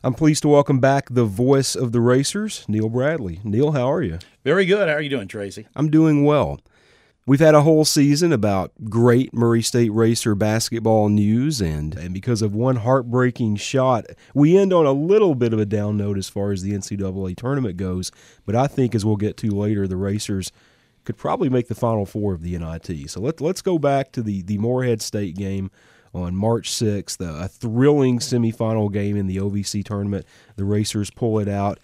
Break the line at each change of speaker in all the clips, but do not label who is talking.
I'm pleased to welcome back the voice of the Racers, Neal Bradley. Neal, how are you?
Very good. How are you doing, Tracy?
I'm doing well. We've had a whole season about great Murray State Racer basketball news, and because of one heartbreaking shot, we end on a little bit of a down note as far as the NCAA tournament goes, but I think, as we'll get to later, the Racers could probably make the Final Four of the NIT. So let's go back to the Morehead State game on March 6th, a thrilling semifinal game in the OVC tournament. The Racers pull it out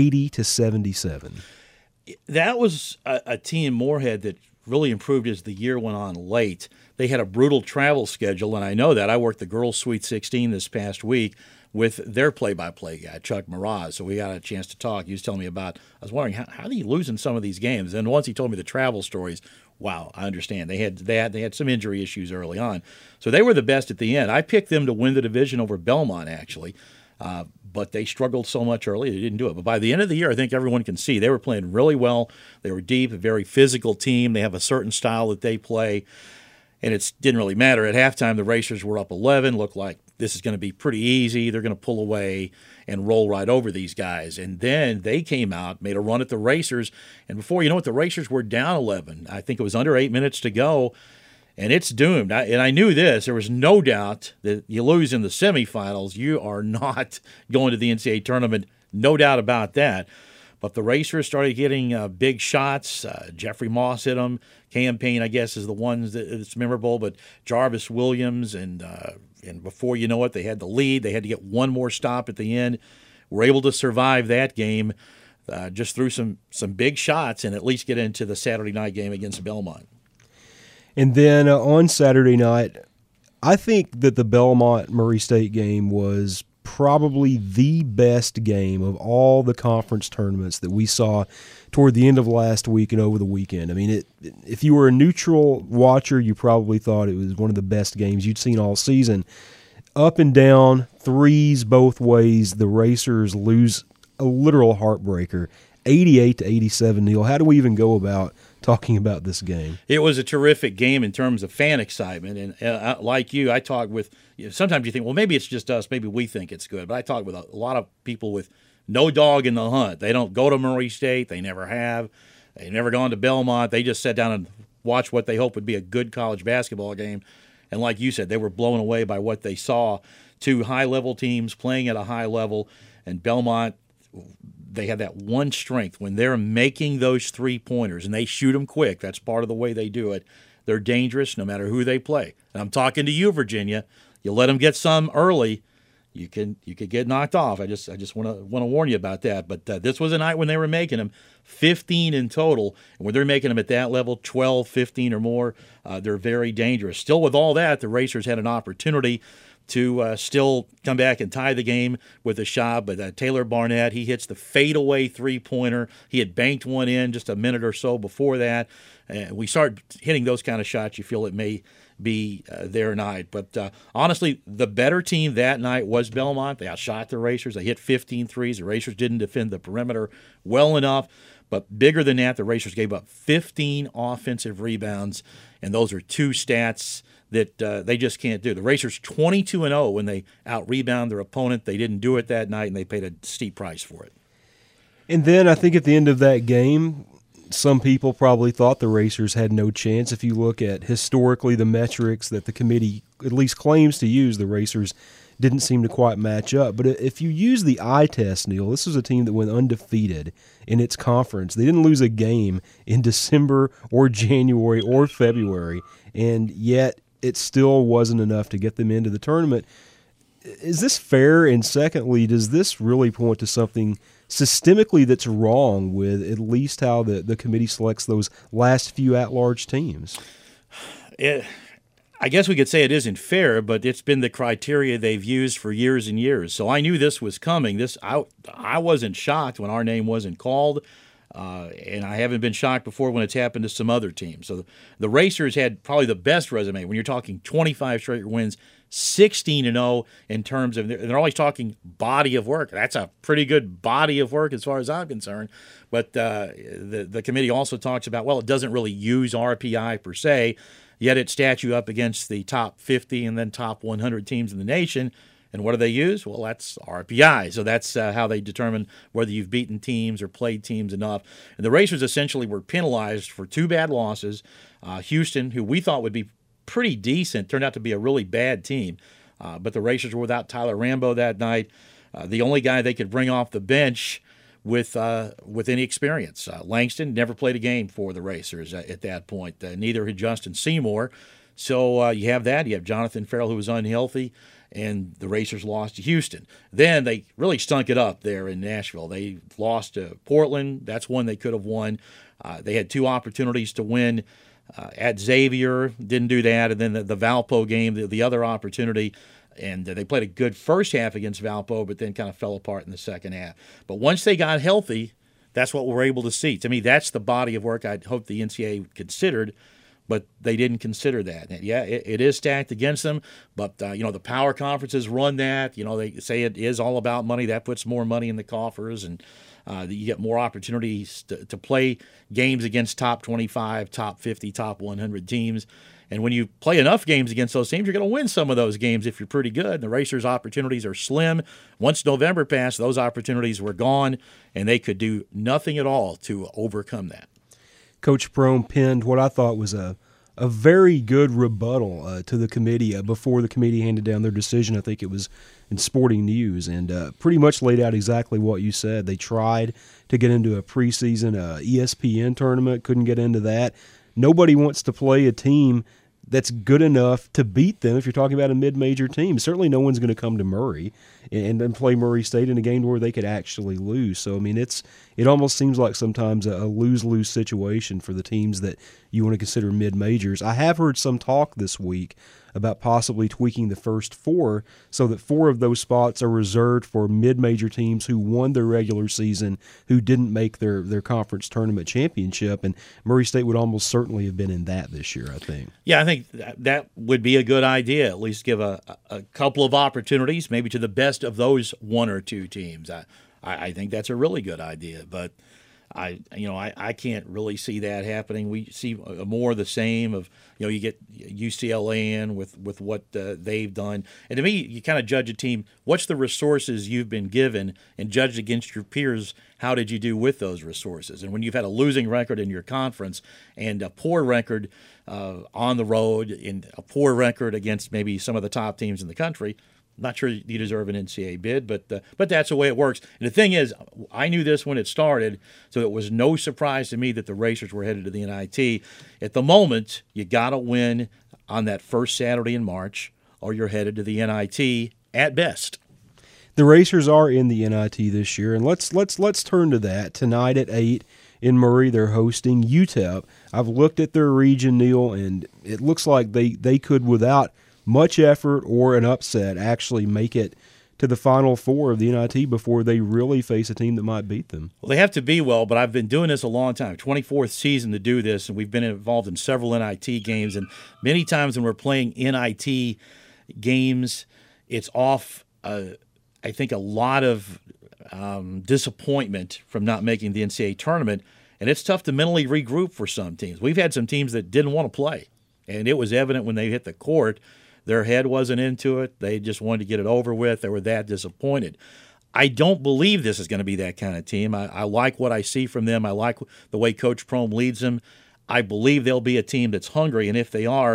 80-77.
That was a team, Morehead, that really improved as the year went on late. They had a brutal travel schedule, and I know that. I worked the girls' Sweet 16 this past week with their play-by-play guy, Chuck Mraz, so we got a chance to talk. He was telling me about, I was wondering, how do you lose in some of these games? And once he told me the travel stories, wow, I understand. They had some injury issues early on. So they were the best at the end. I picked them to win the division over Belmont, actually, but they struggled so much early they didn't do it. But by the end of the year, I think everyone can see they were playing really well. They were deep, a very physical team. They have a certain style that they play, and it didn't really matter. At halftime, the Racers were up 11, looked like this is going to be pretty easy. They're going to pull away and roll right over these guys. And then they came out, made a run at the Racers, and before you know it, the Racers were down 11. I think it was under 8 minutes to go, and it's doomed. And I knew this. There was no doubt that you lose in the semifinals, you are not going to the NCAA tournament, no doubt about that. But the Racers started getting big shots. Jeffrey Moss hit them. Cam Payne, I guess, is the one that's memorable. But Jarvis Williams, and before you know it, they had the lead. They had to get one more stop at the end. Were able to survive that game just through some big shots and at least get into the Saturday night game against Belmont.
And then on Saturday night, I think that the Belmont-Murray State game was probably the best game of all the conference tournaments that we saw toward the end of last week and over the weekend. I mean, if you were a neutral watcher, you probably thought it was one of the best games you'd seen all season. Up and down, threes both ways, the Racers lose a literal heartbreaker, 88-87. Neal, how do we even go about talking about this game?
It was a terrific game in terms of fan excitement, and like you, I talk with. Sometimes you think, well, maybe it's just us, maybe we think it's good, but I talk with a lot of people with no dog in the hunt. They don't go to Murray State, they never have, they've never gone to Belmont. They just sat down and watched what they hope would be a good college basketball game, and like you said, they were blown away by what they saw. Two high-level teams playing at a high level, and Belmont, they have that one strength. When they're making those three-pointers, and they shoot them quick, that's part of the way they do it, they're dangerous no matter who they play. And I'm talking to you, Virginia. You let them get some early, you could get knocked off. I just want to warn you about that. But this was a night when they were making them 15 in total, and when they're making them at that level, 12, 15 or more, they're very dangerous. Still, with all that, the Racers had an opportunity to still come back and tie the game with a shot, but Taylor Barnett, he hits the fadeaway three-pointer. He had banked one in just a minute or so before that. We start hitting those kind of shots, you feel it may be their night. But honestly, the better team that night was Belmont. They outshot the Racers. They hit 15 threes. The Racers didn't defend the perimeter well enough. But bigger than that, the Racers gave up 15 offensive rebounds, and those are two stats that they just can't do. The Racers 22-0 when they out-rebound their opponent. They didn't do it that night, and they paid a steep price for it.
And then I think at the end of that game, some people probably thought the Racers had no chance. If you look at historically the metrics that the committee at least claims to use, the Racers didn't seem to quite match up. But if you use the eye test, Neal, this was a team that went undefeated in its conference. They didn't lose a game in December or January or February, and yet it still wasn't enough to get them into the tournament. Is this fair? And secondly, does this really point to something systemically that's wrong with at least how the committee selects those last few at-large teams?
I guess we could say it isn't fair, but it's been the criteria they've used for years and years. So I knew this was coming. I wasn't shocked when our name wasn't called, and I haven't been shocked before when it's happened to some other teams. So the Racers had probably the best resume when you're talking 25 straight wins, 16-0 in terms of, they're always talking body of work. That's a pretty good body of work as far as I'm concerned. But the committee also talks about, well, it doesn't really use RPI per se, yet it stats you up against the top 50 and then top 100 teams in the nation. And what do they use? Well, that's RPI. So that's how they determine whether you've beaten teams or played teams enough. And the Racers essentially were penalized for 2 bad losses. Houston, who we thought would be pretty decent, turned out to be a really bad team. But the Racers were without Tyler Rambo that night. The only guy they could bring off the bench with any experience. Langston never played a game for the Racers at that point. Neither had Justin Seymour. So you have that. You have Jonathan Farrell, who was unhealthy, and the Racers lost to Houston. Then they really stunk it up there in Nashville. They lost to Portland. That's one they could have won. They had 2 opportunities to win at Xavier. Didn't do that. And then the Valpo game, the other opportunity. And they played a good first half against Valpo, but then kind of fell apart in the second half. But once they got healthy, that's what we're able to see. To me, that's the body of work I'd hope the NCAA considered, but they didn't consider that. And yeah, it is stacked against them, but the power conferences run that. They say it is all about money. That puts more money in the coffers, and you get more opportunities to play games against top 25, top 50, top 100 teams. And when you play enough games against those teams, you're going to win some of those games if you're pretty good. The Racers' opportunities are slim. Once November passed, those opportunities were gone, and they could do nothing at all to overcome that.
Coach Prohm penned what I thought was a very good rebuttal to the committee before the committee handed down their decision. I think it was in Sporting News, and pretty much laid out exactly what you said. They tried to get into a preseason ESPN tournament, couldn't get into that. Nobody wants to play a team that's good enough to beat them if you're talking about a mid-major team. Certainly no one's going to come to Murray and then play Murray State in a game where they could actually lose. So, I mean, it almost seems like sometimes a lose-lose situation for the teams that you want to consider mid-majors. I have heard some talk this week about possibly tweaking the first 4 so that 4 of those spots are reserved for mid-major teams who won their regular season, who didn't make their conference tournament championship, and Murray State would almost certainly have been in that this year, I think.
Yeah, I think that would be a good idea, at least give a couple of opportunities, maybe to the best of those 1 or 2 teams. I think that's a really good idea, but I can't really see that happening. We see more of the same of, you get UCLA in with what they've done. And to me, you kind of judge a team, what's the resources you've been given, and judge against your peers, how did you do with those resources? And when you've had a losing record in your conference and a poor record on the road and a poor record against maybe some of the top teams in the country, not sure you deserve an NCAA bid, but that's the way it works. And the thing is, I knew this when it started, so it was no surprise to me that the Racers were headed to the NIT. At the moment, you got to win on that first Saturday in March, or you're headed to the NIT at best.
The Racers are in the NIT this year, and let's turn to that. Tonight at 8 in Murray, they're hosting UTEP. I've looked at their region, Neil, and it looks like they could, without much effort or an upset, actually make it to the Final Four of the NIT before they really face a team that might beat them.
Well, they have to be well, but I've been doing this a long time, 24th season to do this, and we've been involved in several NIT games, and many times when we're playing NIT games, it's off, I think, a lot of disappointment from not making the NCAA tournament, and it's tough to mentally regroup for some teams. We've had some teams that didn't want to play, and it was evident when they hit the court. Their head wasn't into it. They just wanted to get it over with. They were that disappointed. I don't believe this is going to be that kind of team. I like what I see from them. I like the way Coach Prohm leads them. I believe they'll be a team that's hungry, and if they are,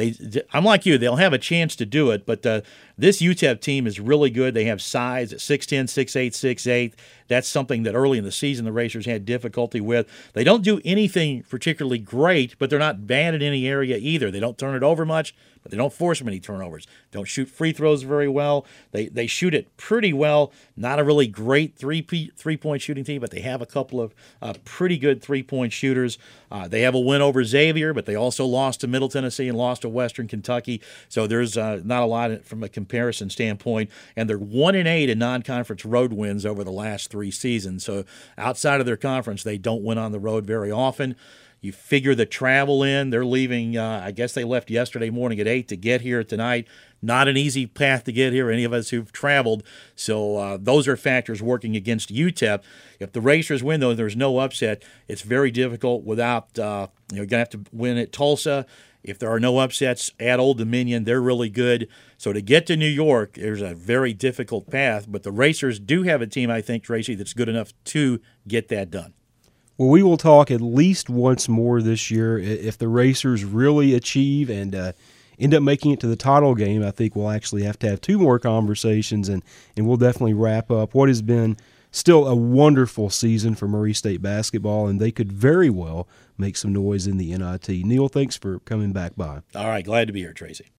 I'm like you, they'll have a chance to do it, but this UTEP team is really good. They have size at 6'10", 6'8", 6'8". That's something that early in the season the Racers had difficulty with. They don't do anything particularly great, but they're not bad in any area either. They don't turn it over much, but they don't force many turnovers. Don't shoot free throws very well. They shoot it pretty well. Not a really great three-point shooting team, but they have a couple of pretty good three-point shooters. They have a win over Xavier, but they also lost to Middle Tennessee and lost to Western Kentucky. So there's not a lot from a comparison standpoint. And they're 1-8 in non-conference road wins over the last 3 seasons. So outside of their conference, they don't win on the road very often. You figure the travel in. They're leaving, I guess they left yesterday morning at 8 to get here tonight. Not an easy path to get here, any of us who've traveled. So those are factors working against UTEP. If the Racers win, though, there's no upset. It's very difficult without, you're going to have to win at Tulsa If there are no upsets at Old Dominion, they're really good. So to get to New York, there's a very difficult path, but the Racers do have a team, I think, Tracy, that's good enough to get that done.
Well, we will talk at least once more this year. If the Racers really achieve and end up making it to the title game, I think we'll actually have to have two more conversations, and we'll definitely wrap up what has been still a wonderful season for Murray State basketball, and they could very well make some noise in the NIT. Neil, thanks for coming back by.
All right, glad to be here, Tracy.